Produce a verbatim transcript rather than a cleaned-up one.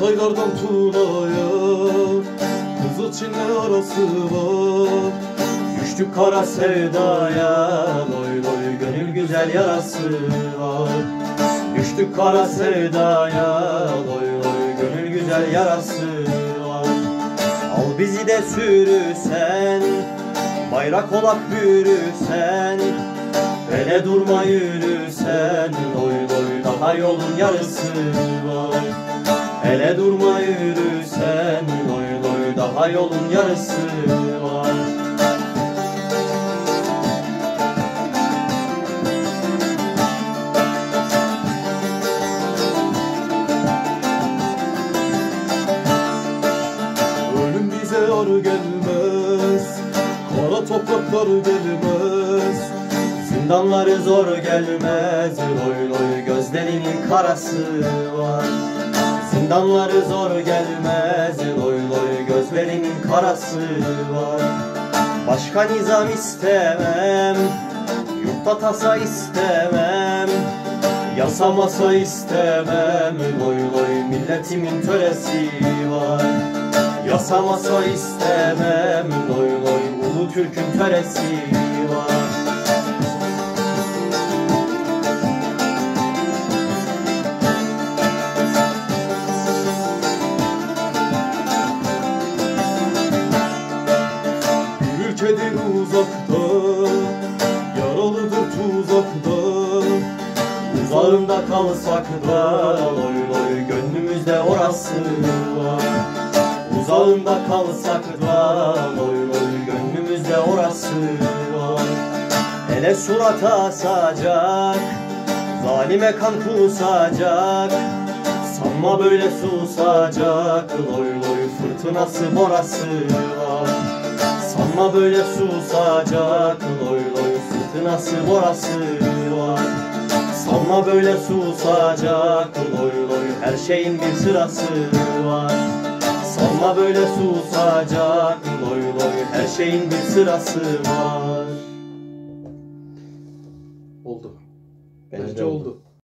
Saraylardan Tuna'ya Kızıl Çin'le arası var. Düştük kara sevdaya, loy loy gönül güzel yarası var. Düştük kara sevdaya, loy loy gönül güzel yarası var. Al bizi de sürüsen, bayrak olak bürüsen, ele durma yürüsen, loy loy daha yolun yarısı var. Ele durma yürüsen, loy loy daha yolun yarısı var. Ölüm bize yar gelmez, kara topraklar gelmez. Zindanları zor gelmez, loy loy gözlerinin karası var. Zindanları zor gelmez, loy loy gözlerinin karası var. Başka nizam istemem, yurtta tasa istemem, yasa masa istemem, loy loy milletimin töresi var. Yasa masa istemem, loy loy ulu Türk'ün töresi var. Ülkedir uzakta, yaralıdır tuzakta. Uzağında kalsak da, loy loy gönlümüzde orası var. Uzağında kalsak da, loy loy gönlümüzde orası var. Ele surat asacak, zalime kan kusacak. Sanma böyle susacak, loy loy fırtınası borası var. Sanma böyle susacak, loy loy fırtınası borası var. Sanma böyle susacak, loy loy her şeyin bir sırası var. Sanma böyle susacak, loy loy her şeyin bir sırası var. Oldu. Bence, Bence oldu. oldu.